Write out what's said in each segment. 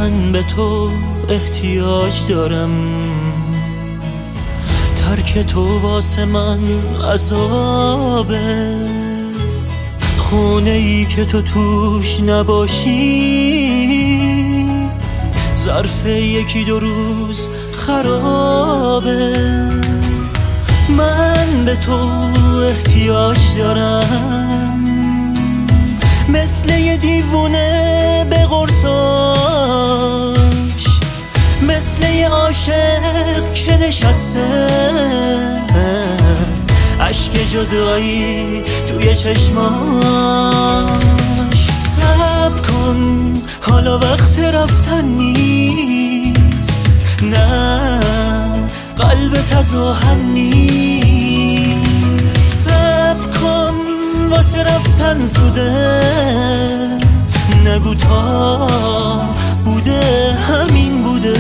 من به تو احتیاج دارم، ترک تو واسه من عذابه. خونه ای که تو توش نباشی ظرف یکی دو روز خرابه. من به تو احتیاج دارم، مثل یه دیوونه به قرصاش، مثل یه عاشق که نشسته عشق جدایی توی چشماش. صبر کن حالا وقت رفتن نیست، نه قلبت از آهن نیست. صبر کن واسه رفتن زوده، نگو تا بوده همین بوده.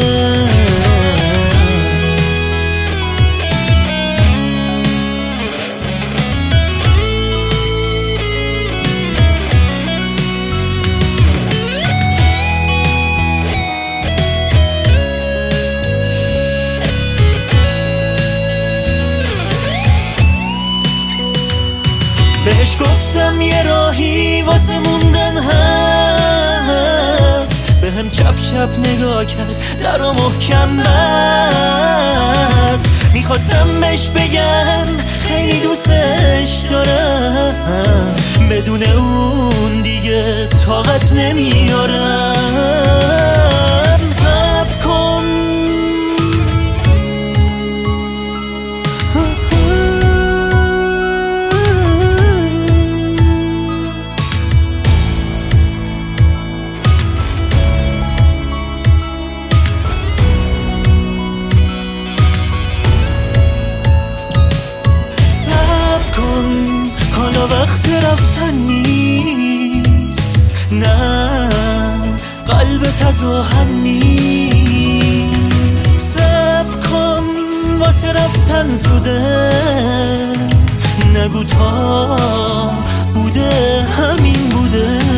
بهش گفتم یه راهی واسه موندن هست، بهم چپ چپ نگاه کرد در رو محکم بست. میخواستم بهش بگم خیلی دوستش دارم، بدون اون دیگه طاقت نمیارم. صبر کن وقت رفتن نیست، نه قلبت از آهن نیست. صبر کن واسه رفتن زوده، نگو تا بوده همین بوده.